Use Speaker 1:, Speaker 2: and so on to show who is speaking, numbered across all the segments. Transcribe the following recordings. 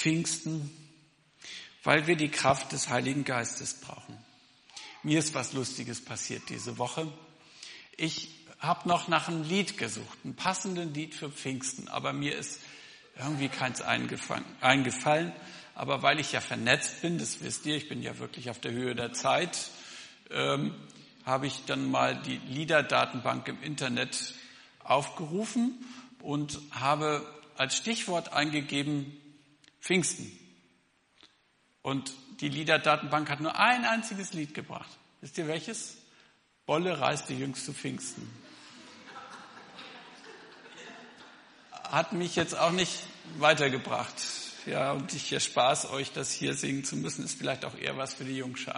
Speaker 1: Pfingsten, weil wir die Kraft des Heiligen Geistes brauchen. Mir ist was Lustiges passiert diese Woche. Ich habe noch nach einem Lied gesucht, einem passenden Lied für Pfingsten, aber mir ist irgendwie keins eingefallen. Aber weil ich ja vernetzt bin, das wisst ihr, ich bin ja wirklich auf der Höhe der Zeit, habe ich dann mal die Liederdatenbank im Internet aufgerufen und habe als Stichwort eingegeben Pfingsten. Und die Liederdatenbank hat nur ein einziges Lied gebracht. Wisst ihr welches? Bolle reiste jüngst zu Pfingsten. Hat mich jetzt auch nicht weitergebracht. Ja, und ich erspare es euch, das hier singen zu müssen, ist vielleicht auch eher was für die Jungschar.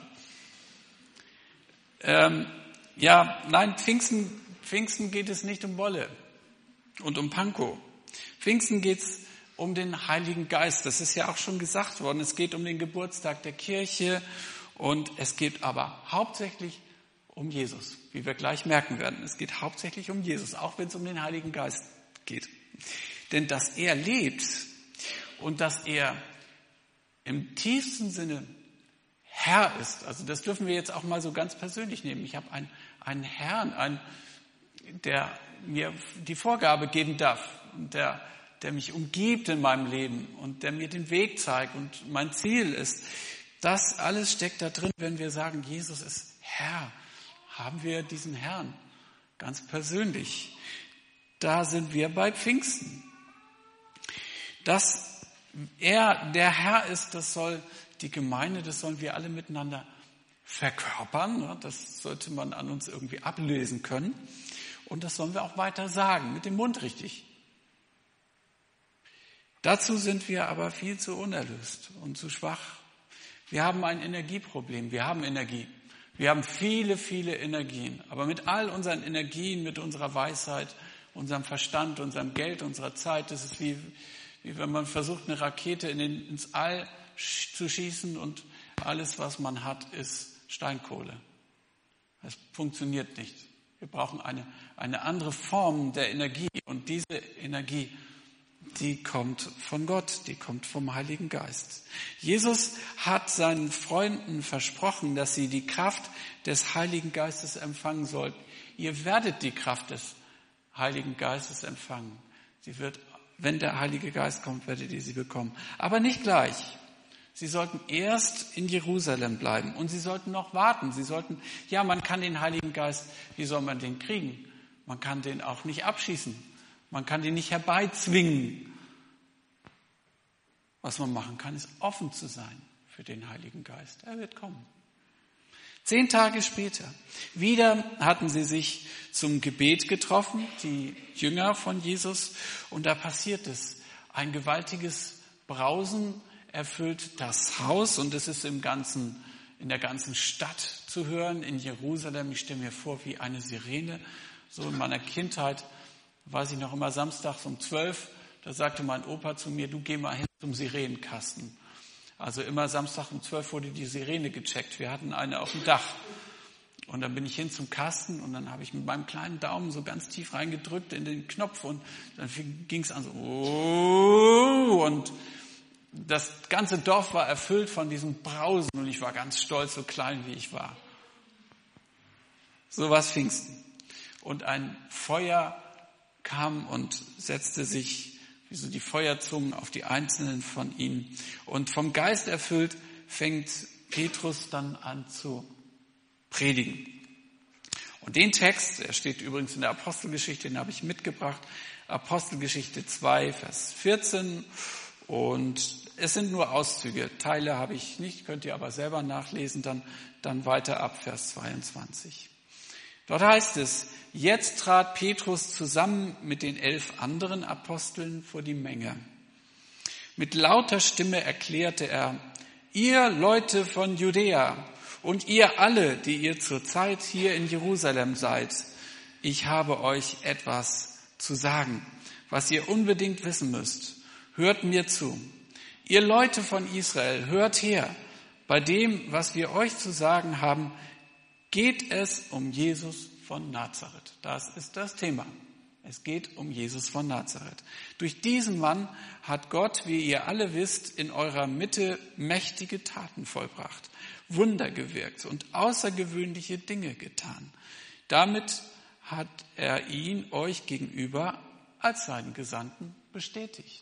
Speaker 1: Pfingsten geht es nicht um Bolle und um Pankow. Pfingsten geht es um den Heiligen Geist. Das ist ja auch schon gesagt worden. Es geht um den Geburtstag der Kirche und es geht aber hauptsächlich um Jesus, wie wir gleich merken werden. Es geht hauptsächlich um Jesus, auch wenn es um den Heiligen Geist geht. Denn dass er lebt und dass er im tiefsten Sinne Herr ist, also das dürfen wir jetzt auch mal so ganz persönlich nehmen. Ich habe einen Herrn, der mir die Vorgabe geben darf, der mich umgibt in meinem Leben und der mir den Weg zeigt und mein Ziel ist. Das alles steckt da drin, wenn wir sagen, Jesus ist Herr. Haben wir diesen Herrn ganz persönlich. Da sind wir bei Pfingsten. Dass er der Herr ist, das soll die Gemeinde, das sollen wir alle miteinander verkörpern. Das sollte man an uns irgendwie ablesen können. Und das sollen wir auch weiter sagen, mit dem Mund richtig. Dazu sind wir aber viel zu unerlöst und zu schwach. Wir haben ein Energieproblem. Wir haben Energie. Wir haben viele, viele Energien. Aber mit all unseren Energien, mit unserer Weisheit, unserem Verstand, unserem Geld, unserer Zeit, das ist wie wenn man versucht, eine Rakete ins All zu schießen und alles, was man hat, ist Steinkohle. Das funktioniert nicht. Wir brauchen eine andere Form der Energie. Und diese Energie, die kommt von Gott, die kommt vom Heiligen Geist. Jesus hat seinen Freunden versprochen, dass sie die Kraft des Heiligen Geistes empfangen sollten. Ihr werdet die Kraft des Heiligen Geistes empfangen. Wenn der Heilige Geist kommt, werdet ihr sie bekommen. Aber nicht gleich. Sie sollten erst in Jerusalem bleiben und sie sollten noch warten. Man kann den Heiligen Geist, wie soll man den kriegen? Man kann den auch nicht abschießen. Man kann den nicht herbeizwingen. Was man machen kann, ist offen zu sein für den Heiligen Geist. Er wird kommen. 10 Tage später, wieder hatten sie sich zum Gebet getroffen, die Jünger von Jesus, und da passiert es. Ein gewaltiges Brausen erfüllt das Haus und es ist in der ganzen Stadt zu hören, in Jerusalem. Ich stelle mir vor, wie eine Sirene. So in meiner Kindheit weiß ich noch immer samstags um 12, da sagte mein Opa zu mir, du geh mal hin zum Sirenenkasten. Also immer Samstag um 12 wurde die Sirene gecheckt. Wir hatten eine auf dem Dach. Und dann bin ich hin zum Kasten und dann habe ich mit meinem kleinen Daumen so ganz tief reingedrückt in den Knopf und dann ging es an so, und das ganze Dorf war erfüllt von diesem Brausen und ich war ganz stolz, so klein wie ich war. So war's Pfingsten. Und ein Feuer kam und setzte sich wie so die Feuerzungen auf die Einzelnen von ihnen. Und vom Geist erfüllt fängt Petrus dann an zu predigen. Und den Text, der steht übrigens in der Apostelgeschichte, den habe ich mitgebracht, Apostelgeschichte 2, Vers 14. Und es sind nur Auszüge, Teile habe ich nicht, könnt ihr aber selber nachlesen, dann weiter ab Vers 22. Dort heißt es, jetzt trat Petrus zusammen mit den 11 anderen Aposteln vor die Menge. Mit lauter Stimme erklärte er, ihr Leute von Judäa und ihr alle, die ihr zurzeit hier in Jerusalem seid, ich habe euch etwas zu sagen, was ihr unbedingt wissen müsst. Hört mir zu. Ihr Leute von Israel, hört her. Bei dem, was wir euch zu sagen haben, geht es um Jesus von Nazareth. Das ist das Thema. Es geht um Jesus von Nazareth. Durch diesen Mann hat Gott, wie ihr alle wisst, in eurer Mitte mächtige Taten vollbracht, Wunder gewirkt und außergewöhnliche Dinge getan. Damit hat er ihn euch gegenüber als seinen Gesandten bestätigt.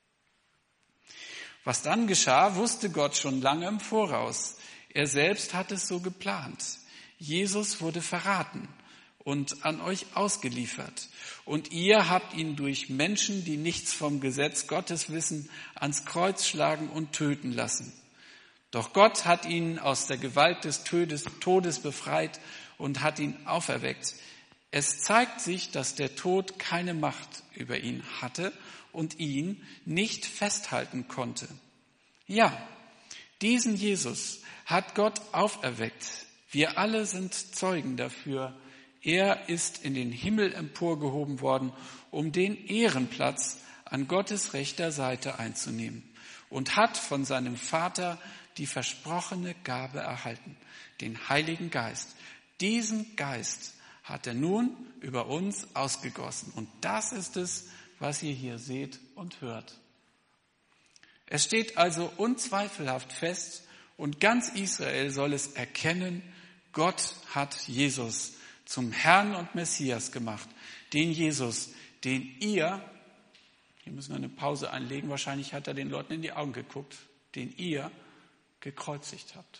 Speaker 1: Was dann geschah, wusste Gott schon lange im Voraus. Er selbst hat es so geplant. Jesus wurde verraten und an euch ausgeliefert. Und ihr habt ihn durch Menschen, die nichts vom Gesetz Gottes wissen, ans Kreuz schlagen und töten lassen. Doch Gott hat ihn aus der Gewalt des Todes befreit und hat ihn auferweckt. Es zeigt sich, dass der Tod keine Macht über ihn hatte und ihn nicht festhalten konnte. Ja, diesen Jesus hat Gott auferweckt. Wir alle sind Zeugen dafür. Er ist in den Himmel emporgehoben worden, um den Ehrenplatz an Gottes rechter Seite einzunehmen und hat von seinem Vater die versprochene Gabe erhalten, den Heiligen Geist. Diesen Geist hat er nun über uns ausgegossen. Und das ist es, was ihr hier seht und hört. Es steht also unzweifelhaft fest und ganz Israel soll es erkennen, Gott hat Jesus zum Herrn und Messias gemacht. Den Jesus, den ihr, hier müssen wir eine Pause einlegen, wahrscheinlich hat er den Leuten in die Augen geguckt, den ihr gekreuzigt habt.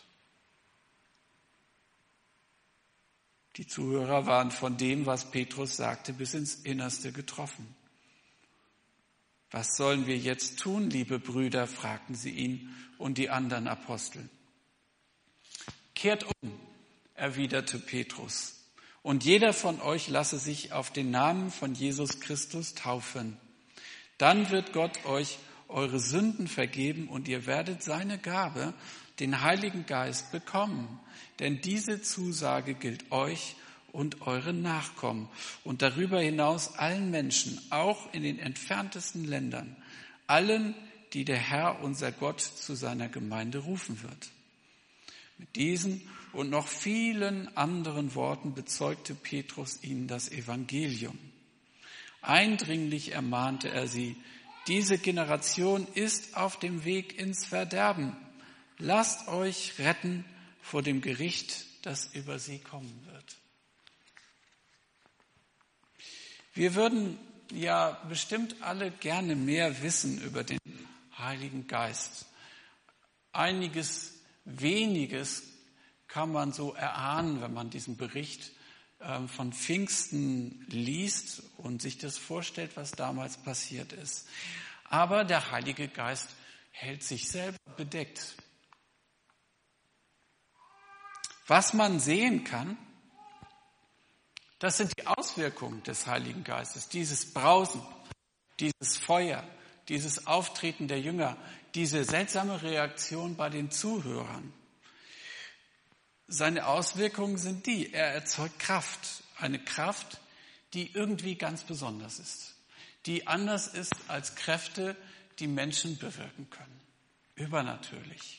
Speaker 1: Die Zuhörer waren von dem, was Petrus sagte, bis ins Innerste getroffen. Was sollen wir jetzt tun, liebe Brüder, fragten sie ihn und die anderen Apostel. Kehrt um, erwiderte Petrus, und jeder von euch lasse sich auf den Namen von Jesus Christus taufen. Dann wird Gott euch eure Sünden vergeben und ihr werdet seine Gabe, den Heiligen Geist, bekommen. Denn diese Zusage gilt euch und euren Nachkommen und darüber hinaus allen Menschen, auch in den entferntesten Ländern, allen, die der Herr, unser Gott, zu seiner Gemeinde rufen wird. Mit diesen und noch vielen anderen Worten bezeugte Petrus ihnen das Evangelium. Eindringlich ermahnte er sie, diese Generation ist auf dem Weg ins Verderben. Lasst euch retten vor dem Gericht, das über sie kommen wird. Wir würden ja bestimmt alle gerne mehr wissen über den Heiligen Geist. Weniges kann man so erahnen, wenn man diesen Bericht von Pfingsten liest und sich das vorstellt, was damals passiert ist. Aber der Heilige Geist hält sich selber bedeckt. Was man sehen kann, das sind die Auswirkungen des Heiligen Geistes, dieses Brausen, dieses Feuer, dieses Auftreten der Jünger, diese seltsame Reaktion bei den Zuhörern. Seine Auswirkungen sind er erzeugt Kraft, eine Kraft, die irgendwie ganz besonders ist, die anders ist als Kräfte, die Menschen bewirken können, übernatürlich.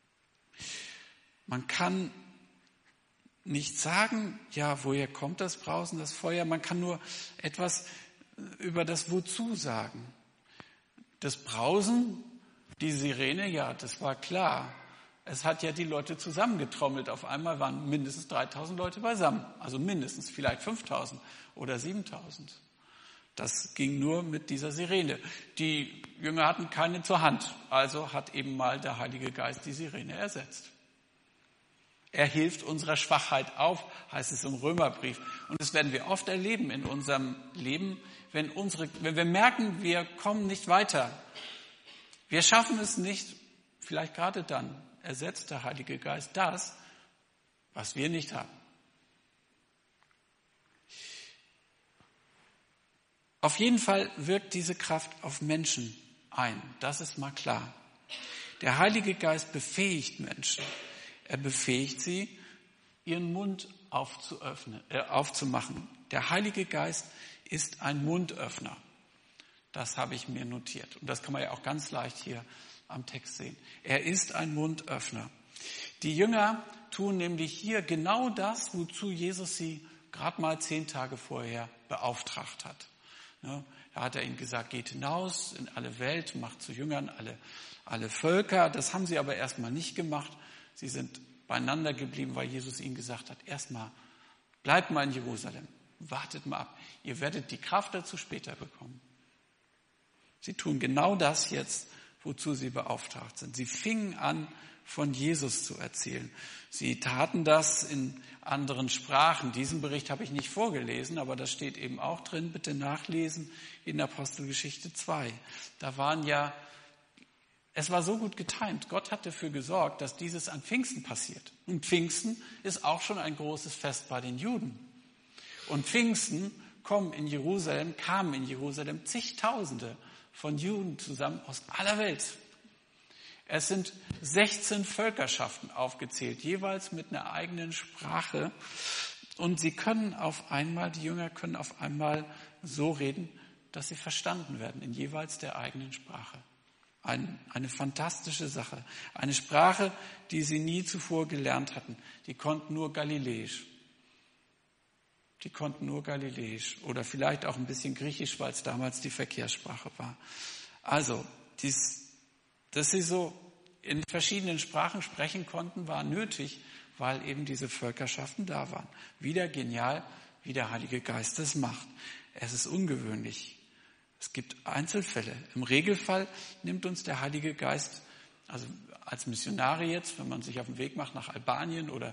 Speaker 1: Man kann nicht sagen, ja, woher kommt das Brausen, das Feuer, man kann nur etwas über das Wozu sagen. Das Brausen, die Sirene, ja, das war klar. Es hat ja die Leute zusammengetrommelt. Auf einmal waren mindestens 3.000 Leute beisammen. Also mindestens, vielleicht 5.000 oder 7.000. Das ging nur mit dieser Sirene. Die Jünger hatten keine zur Hand. Also hat eben mal der Heilige Geist die Sirene ersetzt. Er hilft unserer Schwachheit auf, heißt es im Römerbrief. Und das werden wir oft erleben in unserem Leben, wenn wir merken, wir kommen nicht weiter. Wir schaffen es nicht, vielleicht gerade dann ersetzt der Heilige Geist das, was wir nicht haben. Auf jeden Fall wirkt diese Kraft auf Menschen ein. Das ist mal klar. Der Heilige Geist befähigt Menschen. Er befähigt sie, ihren Mund aufzumachen. Der Heilige Geist ist ein Mundöffner. Das habe ich mir notiert. Und das kann man ja auch ganz leicht hier am Text sehen. Er ist ein Mundöffner. Die Jünger tun nämlich hier genau das, wozu Jesus sie gerade mal 10 Tage vorher beauftragt hat. Ne? Da hat er ihnen gesagt, geht hinaus in alle Welt, macht zu Jüngern alle Völker. Das haben sie aber erstmal nicht gemacht. Sie sind beieinander geblieben, weil Jesus ihnen gesagt hat, erstmal bleibt mal in Jerusalem, wartet mal ab. Ihr werdet die Kraft dazu später bekommen. Sie tun genau das jetzt, wozu sie beauftragt sind. Sie fingen an, von Jesus zu erzählen. Sie taten das in anderen Sprachen. Diesen Bericht habe ich nicht vorgelesen, aber das steht eben auch drin. Bitte nachlesen in Apostelgeschichte 2. Es war so gut getimt. Gott hat dafür gesorgt, dass dieses an Pfingsten passiert. Und Pfingsten ist auch schon ein großes Fest bei den Juden. Und Pfingsten kamen in Jerusalem zigtausende von Juden zusammen aus aller Welt. Es sind 16 Völkerschaften aufgezählt, jeweils mit einer eigenen Sprache. Und die Jünger können auf einmal so reden, dass sie verstanden werden in jeweils der eigenen Sprache. Eine fantastische Sache. Eine Sprache, die sie nie zuvor gelernt hatten. Die konnten nur Galiläisch. Oder vielleicht auch ein bisschen Griechisch, weil es damals die Verkehrssprache war. Also, dass sie so in verschiedenen Sprachen sprechen konnten, war nötig, weil eben diese Völkerschaften da waren. Wieder genial, wie der Heilige Geist das macht. Es ist ungewöhnlich. Es gibt Einzelfälle. Im Regelfall nimmt uns der Heilige Geist, also als Missionare jetzt, wenn man sich auf den Weg macht nach Albanien oder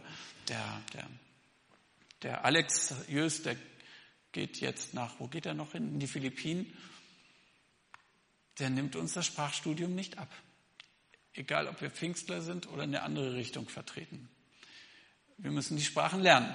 Speaker 1: der Alex Jös, der geht jetzt wo geht er noch hin? In die Philippinen. Der nimmt uns das Sprachstudium nicht ab. Egal, ob wir Pfingstler sind oder in eine andere Richtung vertreten. Wir müssen die Sprachen lernen.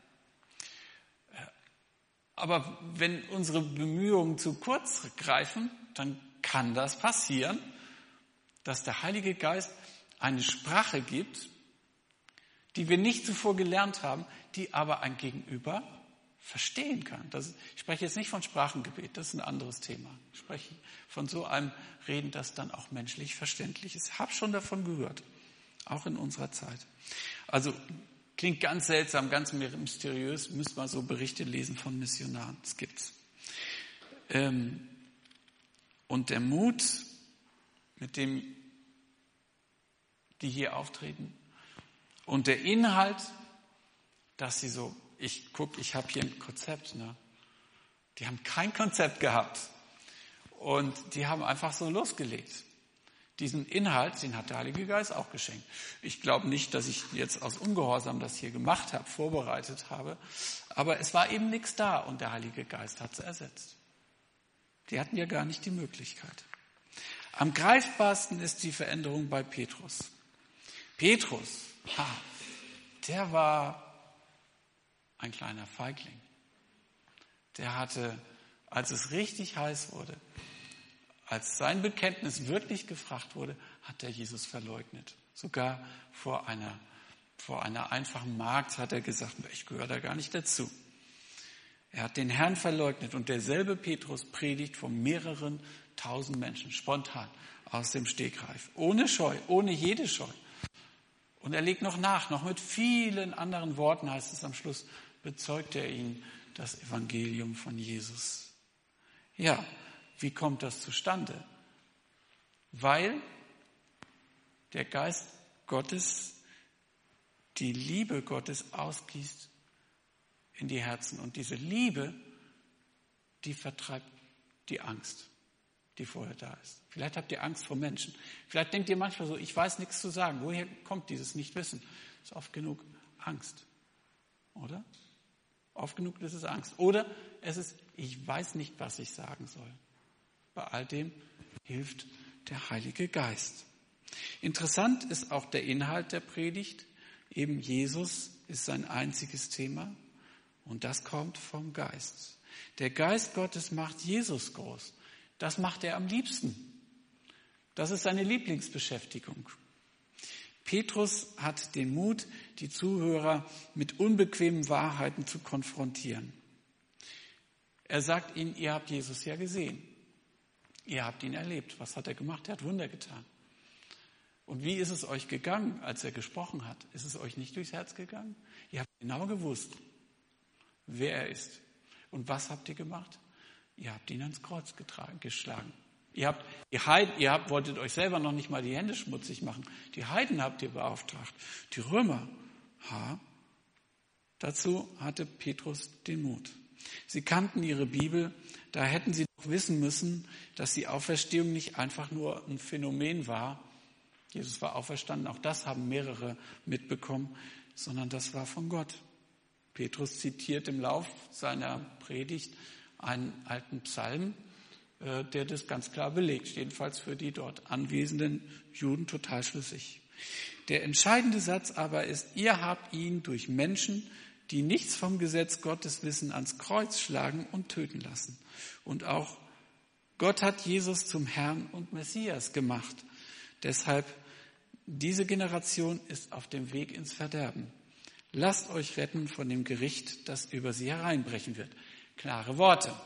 Speaker 1: Aber wenn unsere Bemühungen zu kurz greifen, dann kann das passieren, dass der Heilige Geist eine Sprache gibt, die wir nicht zuvor gelernt haben, die aber ein Gegenüber verstehen kann. Ich spreche jetzt nicht von Sprachengebet, das ist ein anderes Thema. Ich spreche von so einem Reden, das dann auch menschlich verständlich ist. Ich habe schon davon gehört, auch in unserer Zeit. Also klingt ganz seltsam, ganz mysteriös, müsst mal so Berichte lesen von Missionaren, das gibt's. Und der Mut, mit dem die hier auftreten, und der Inhalt, dass sie so, ich habe hier ein Konzept, ne? Die haben kein Konzept gehabt und die haben einfach so losgelegt. Diesen Inhalt, den hat der Heilige Geist auch geschenkt. Ich glaube nicht, dass ich jetzt aus Ungehorsam das hier gemacht habe, vorbereitet habe, aber es war eben nichts da und der Heilige Geist hat es ersetzt. Die hatten ja gar nicht die Möglichkeit. Am greifbarsten ist die Veränderung bei Petrus. Petrus, der war ein kleiner Feigling. Der hatte, als es richtig heiß wurde, als sein Bekenntnis wirklich gefragt wurde, hat er Jesus verleugnet. Sogar vor einer einfachen Magd hat er gesagt, ich gehöre da gar nicht dazu. Er hat den Herrn verleugnet und derselbe Petrus predigt vor mehreren tausend Menschen, spontan, aus dem Stegreif, ohne Scheu, ohne jede Scheu. Und er legt noch mit vielen anderen Worten, heißt es am Schluss, bezeugt er ihnen das Evangelium von Jesus. Ja, wie kommt das zustande? Weil der Geist Gottes die Liebe Gottes ausgießt in die Herzen. Und diese Liebe, die vertreibt die Angst, die vorher da ist. Vielleicht habt ihr Angst vor Menschen. Vielleicht denkt ihr manchmal so, ich weiß nichts zu sagen. Woher kommt dieses Nichtwissen? Das ist oft genug Angst. Oder? Oft genug ist es Angst. Oder es ist, ich weiß nicht, was ich sagen soll. Bei all dem hilft der Heilige Geist. Interessant ist auch der Inhalt der Predigt. Eben Jesus ist sein einziges Thema. Und das kommt vom Geist. Der Geist Gottes macht Jesus groß. Das macht er am liebsten. Das ist seine Lieblingsbeschäftigung. Petrus hat den Mut, die Zuhörer mit unbequemen Wahrheiten zu konfrontieren. Er sagt ihnen, ihr habt Jesus ja gesehen. Ihr habt ihn erlebt. Was hat er gemacht? Er hat Wunder getan. Und wie ist es euch gegangen, als er gesprochen hat? Ist es euch nicht durchs Herz gegangen? Ihr habt genau gewusst, wer er ist. Und was habt ihr gemacht? Ihr habt ihn ans Kreuz geschlagen. Ihr wolltet euch selber noch nicht mal die Hände schmutzig machen. Die Heiden habt ihr beauftragt. Die Römer. Dazu hatte Petrus den Mut. Sie kannten ihre Bibel. Da hätten sie doch wissen müssen, dass die Auferstehung nicht einfach nur ein Phänomen war. Jesus war auferstanden. Auch das haben mehrere mitbekommen. Sondern das war von Gott. Petrus zitiert im Lauf seiner Predigt einen alten Psalm, der das ganz klar belegt, jedenfalls für die dort anwesenden Juden total schlüssig. Der entscheidende Satz aber ist, ihr habt ihn durch Menschen, die nichts vom Gesetz Gottes wissen, ans Kreuz schlagen und töten lassen. Und auch Gott hat Jesus zum Herrn und Messias gemacht. Deshalb, diese Generation ist auf dem Weg ins Verderben. Lasst euch retten von dem Gericht, das über sie hereinbrechen wird. Klare Worte.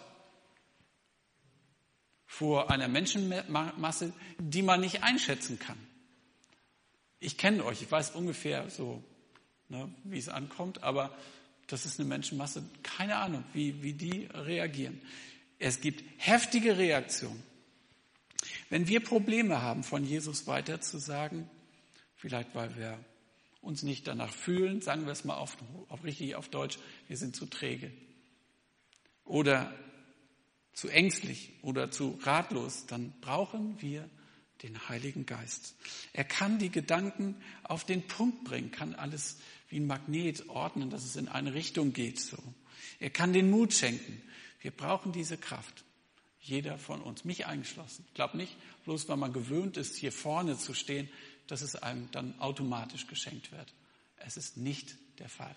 Speaker 1: Vor einer Menschenmasse, die man nicht einschätzen kann. Ich kenne euch, ich weiß ungefähr so, wie es ankommt, aber das ist eine Menschenmasse, keine Ahnung, wie die reagieren. Es gibt heftige Reaktionen. Wenn wir Probleme haben, von Jesus weiterzusagen, vielleicht weil wir uns nicht danach fühlen, sagen wir es mal richtig auf Deutsch, wir sind zu träge oder zu ängstlich oder zu ratlos, dann brauchen wir den Heiligen Geist. Er kann die Gedanken auf den Punkt bringen, kann alles wie ein Magnet ordnen, dass es in eine Richtung geht. So. Er kann den Mut schenken. Wir brauchen diese Kraft. Jeder von uns, mich eingeschlossen. Ich glaube nicht, bloß weil man gewöhnt ist, hier vorne zu stehen, dass es einem dann automatisch geschenkt wird. Es ist nicht der Fall.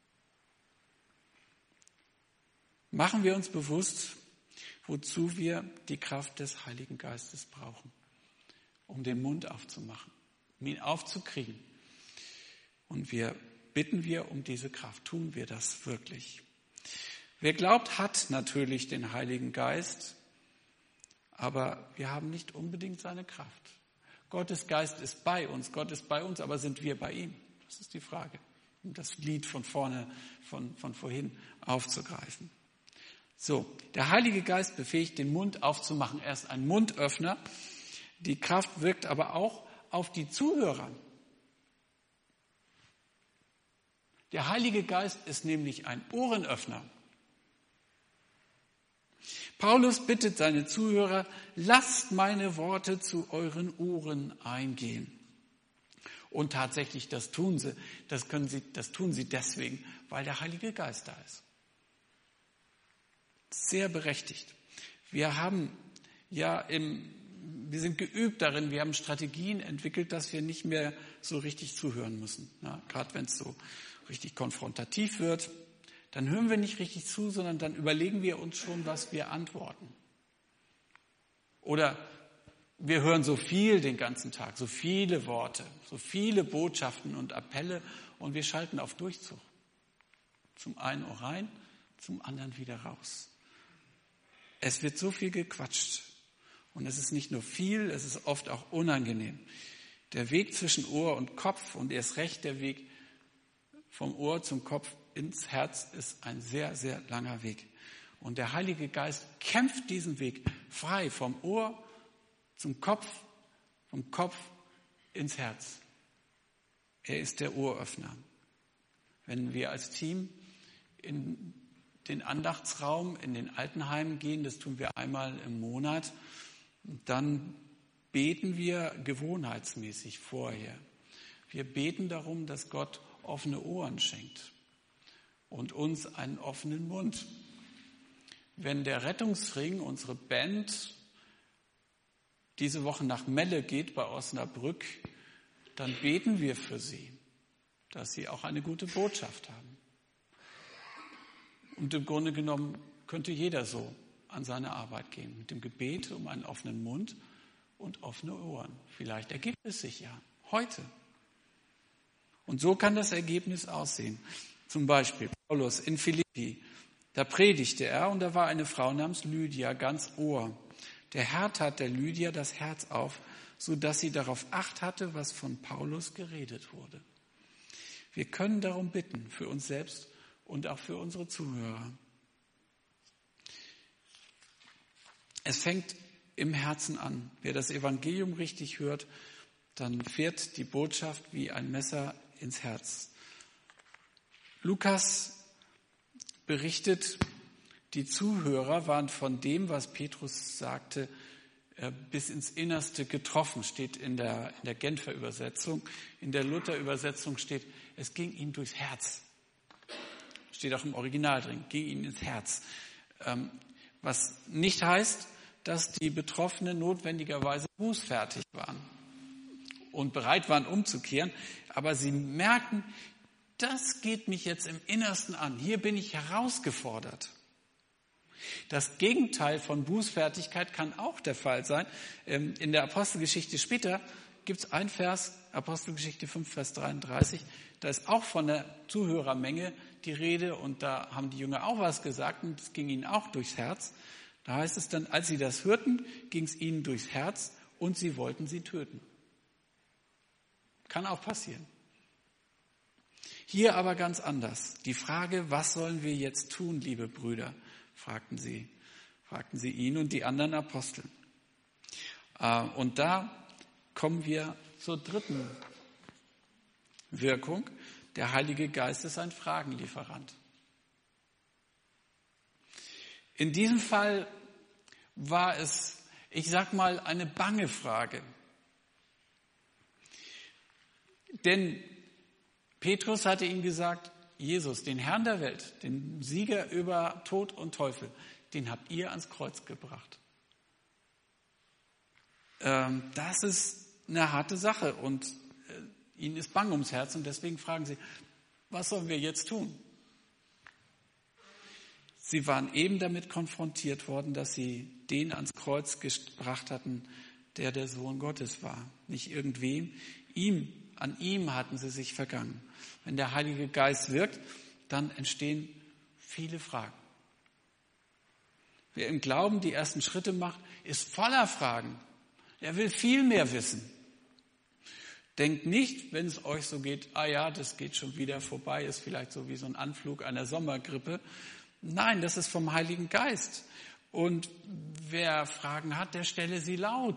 Speaker 1: Machen wir uns bewusst, wozu wir die Kraft des Heiligen Geistes brauchen, um den Mund aufzumachen, um ihn aufzukriegen. Und bitten wir um diese Kraft. Tun wir das wirklich? Wer glaubt, hat natürlich den Heiligen Geist, aber wir haben nicht unbedingt seine Kraft. Gottes Geist ist bei uns, Gott ist bei uns, aber sind wir bei ihm? Das ist die Frage, um das Lied von vorne, von vorhin aufzugreifen. So, der Heilige Geist befähigt, den Mund aufzumachen. Er ist ein Mundöffner. Die Kraft wirkt aber auch auf die Zuhörer. Der Heilige Geist ist nämlich ein Ohrenöffner. Paulus bittet seine Zuhörer, lasst meine Worte zu euren Ohren eingehen. Und tatsächlich, das tun sie. Das tun sie deswegen, weil der Heilige Geist da ist. Sehr berechtigt. Wir sind geübt darin, wir haben Strategien entwickelt, dass wir nicht mehr so richtig zuhören müssen. Gerade wenn es so richtig konfrontativ wird, dann hören wir nicht richtig zu, sondern dann überlegen wir uns schon, was wir antworten. Oder wir hören so viel den ganzen Tag, so viele Worte, so viele Botschaften und Appelle und wir schalten auf Durchzug. Zum einen Ohr rein, zum anderen wieder raus. Es wird so viel gequatscht und es ist nicht nur viel, es ist oft auch unangenehm. Der Weg zwischen Ohr und Kopf und erst recht der Weg vom Ohr zum Kopf ins Herz ist ein sehr, sehr langer Weg. Und der Heilige Geist kämpft diesen Weg frei vom Ohr zum Kopf, vom Kopf ins Herz. Er ist der Ohröffner. Wenn wir als Team in den Andachtsraum in den Altenheimen gehen, das tun wir einmal im Monat, dann beten wir gewohnheitsmäßig vorher. Wir beten darum, dass Gott offene Ohren schenkt und uns einen offenen Mund. Wenn der Rettungsring, unsere Band, diese Woche nach Melle geht bei Osnabrück, dann beten wir für sie, dass sie auch eine gute Botschaft haben. Und im Grunde genommen könnte jeder so an seine Arbeit gehen, mit dem Gebet um einen offenen Mund und offene Ohren. Vielleicht ergibt es sich ja heute. Und so kann das Ergebnis aussehen. Zum Beispiel Paulus in Philippi, da predigte er und da war eine Frau namens Lydia ganz Ohr. Der Herr tat der Lydia das Herz auf, sodass sie darauf Acht hatte, was von Paulus geredet wurde. Wir können darum bitten, für uns selbst und auch für unsere Zuhörer. Es fängt im Herzen an. Wer das Evangelium richtig hört, dann fährt die Botschaft wie ein Messer ins Herz. Lukas berichtet, die Zuhörer waren von dem, was Petrus sagte, bis ins Innerste getroffen, steht in der Genfer Übersetzung. In der Luther-Übersetzung steht, es ging ihm durchs Herz. Steht auch im Original drin, ging ihm ins Herz. Was nicht heißt, dass die Betroffenen notwendigerweise bußfertig waren und bereit waren umzukehren, aber sie merken, das geht mich jetzt im Innersten an. Hier bin ich herausgefordert. Das Gegenteil von Bußfertigkeit kann auch der Fall sein. In der Apostelgeschichte später gibt es einen Vers, Apostelgeschichte 5, Vers 33, da ist auch von der Zuhörermenge die Rede und da haben die Jünger auch was gesagt und es ging ihnen auch durchs Herz. Da heißt es dann, als sie das hörten, ging es ihnen durchs Herz und sie wollten sie töten. Kann auch passieren. Hier aber ganz anders. Die Frage, was sollen wir jetzt tun, liebe Brüder, fragten sie ihn und die anderen Apostel. Und da kommen wir zur dritten Wirkung. Der Heilige Geist ist ein Fragenlieferant. In diesem Fall war es, ich sag mal, eine bange Frage. Denn Petrus hatte ihm gesagt, Jesus, den Herrn der Welt, den Sieger über Tod und Teufel, den habt ihr ans Kreuz gebracht. Das ist eine harte Sache und ihnen ist bang ums Herz und deswegen fragen sie, was sollen wir jetzt tun? Sie waren eben damit konfrontiert worden, dass sie den ans Kreuz gebracht hatten, der Sohn Gottes war. Nicht irgendwem, an ihm hatten sie sich vergangen. Wenn der Heilige Geist wirkt, dann entstehen viele Fragen. Wer im Glauben die ersten Schritte macht, ist voller Fragen. Er will viel mehr wissen. Denkt nicht, wenn es euch so geht, das geht schon wieder vorbei, ist vielleicht so wie so ein Anflug einer Sommergrippe. Nein, das ist vom Heiligen Geist. Und wer Fragen hat, der stelle sie laut.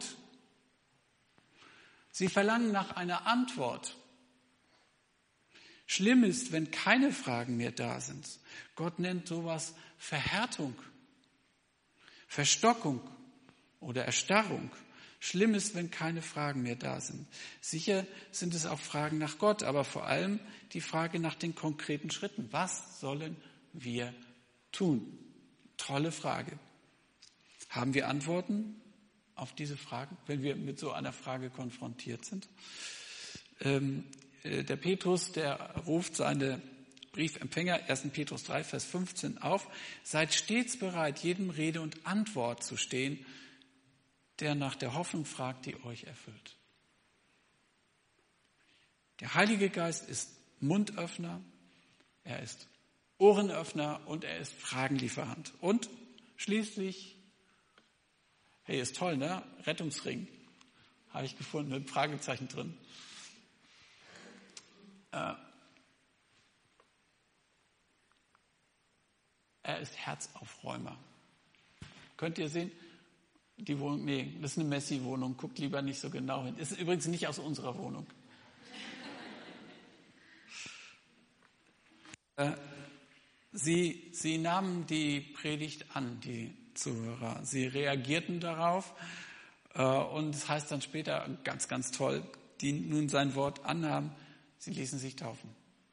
Speaker 1: Sie verlangen nach einer Antwort. Schlimm ist, wenn keine Fragen mehr da sind. Gott nennt sowas Verhärtung, Verstockung oder Erstarrung. Schlimm ist, wenn keine Fragen mehr da sind. Sicher sind es auch Fragen nach Gott, aber vor allem die Frage nach den konkreten Schritten. Was sollen wir tun? Tolle Frage. Haben wir Antworten auf diese Fragen, wenn wir mit so einer Frage konfrontiert sind? Der Petrus, der ruft seine Briefempfänger, 1. Petrus 3, Vers 15 auf, seid stets bereit, jedem Rede und Antwort zu stehen, der nach der Hoffnung fragt, die euch erfüllt. Der Heilige Geist ist Mundöffner, er ist Ohrenöffner und er ist Fragenlieferant. Und schließlich, hey, ist toll, ne? Rettungsring, habe ich gefunden, mit Fragezeichen drin. Er ist Herzaufräumer. Könnt ihr sehen? Die Wohnung, nee, das ist eine Messi-Wohnung. Guckt lieber nicht so genau hin. Ist übrigens nicht aus unserer Wohnung. Sie nahmen die Predigt an, die Zuhörer. Sie reagierten darauf. Und es heißt dann später, ganz, ganz toll, die nun sein Wort annahmen, sie ließen sich taufen.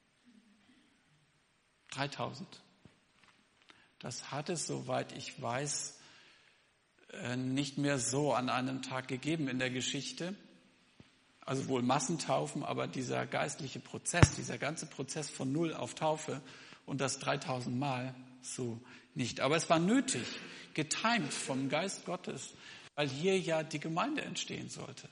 Speaker 1: 3000. Das hat es, soweit ich weiß, nicht mehr so an einem Tag gegeben in der Geschichte. Also wohl Massentaufen, aber dieser geistliche Prozess, dieser ganze Prozess von Null auf Taufe und das 3000 Mal so nicht. Aber es war nötig, getimt vom Geist Gottes, weil hier ja die Gemeinde entstehen sollte.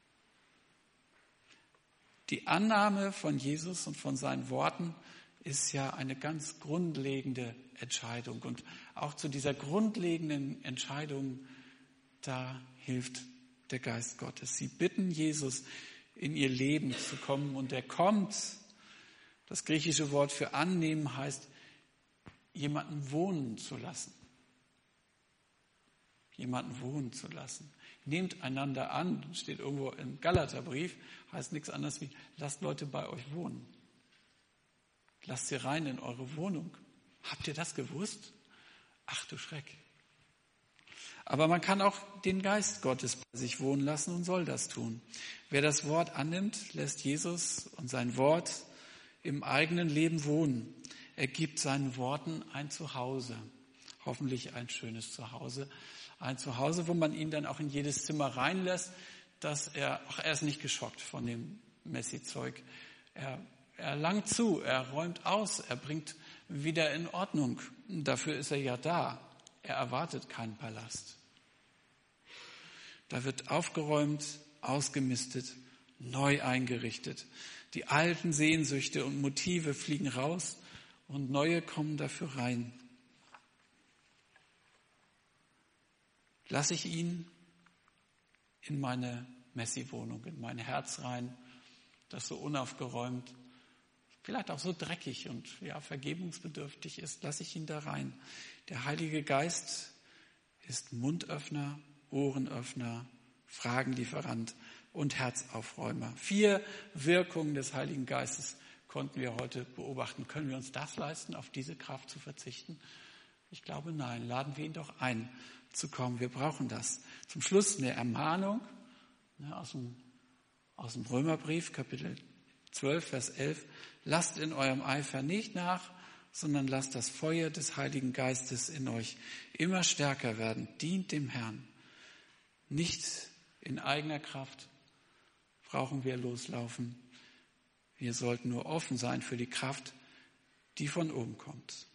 Speaker 1: Die Annahme von Jesus und von seinen Worten ist ja eine ganz grundlegende Entscheidung. Und auch zu dieser grundlegenden Entscheidung, da hilft der Geist Gottes. Sie bitten Jesus, in ihr Leben zu kommen und er kommt. Das griechische Wort für annehmen heißt, jemanden wohnen zu lassen. jemanden wohnen zu lassen. Nehmt einander an, steht irgendwo im Galaterbrief, heißt nichts anderes wie, lasst Leute bei euch wohnen. Lasst sie rein in eure Wohnung. Habt ihr das gewusst? Ach du Schreck. Aber man kann auch den Geist Gottes bei sich wohnen lassen und soll das tun. Wer das Wort annimmt, lässt Jesus und sein Wort im eigenen Leben wohnen. Er gibt seinen Worten ein Zuhause. Hoffentlich ein schönes Zuhause. Ein Zuhause, wo man ihn dann auch in jedes Zimmer reinlässt, dass er ist nicht geschockt von dem Messi-Zeug. Er langt zu, er räumt aus, er bringt wieder in Ordnung. Dafür ist er ja da. Er erwartet keinen Palast. Da wird aufgeräumt, ausgemistet, neu eingerichtet. Die alten Sehnsüchte und Motive fliegen raus und neue kommen dafür rein. Lasse ich ihn in meine Messi-Wohnung, in mein Herz rein, das so unaufgeräumt, vielleicht auch so dreckig und vergebungsbedürftig ist, lasse ich ihn da rein. Der Heilige Geist ist Mundöffner, Ohrenöffner, Fragenlieferant und Herzaufräumer. 4 Wirkungen des Heiligen Geistes konnten wir heute beobachten. Können wir uns das leisten, auf diese Kraft zu verzichten? Ich glaube, nein. Laden wir ihn doch ein, zu kommen. Wir brauchen das. Zum Schluss eine Ermahnung aus dem Römerbrief, Kapitel 12, Vers 11. Lasst in eurem Eifer nicht nach, sondern lasst das Feuer des Heiligen Geistes in euch immer stärker werden. Dient dem Herrn. Nicht in eigener Kraft brauchen wir loslaufen. Wir sollten nur offen sein für die Kraft, die von oben kommt.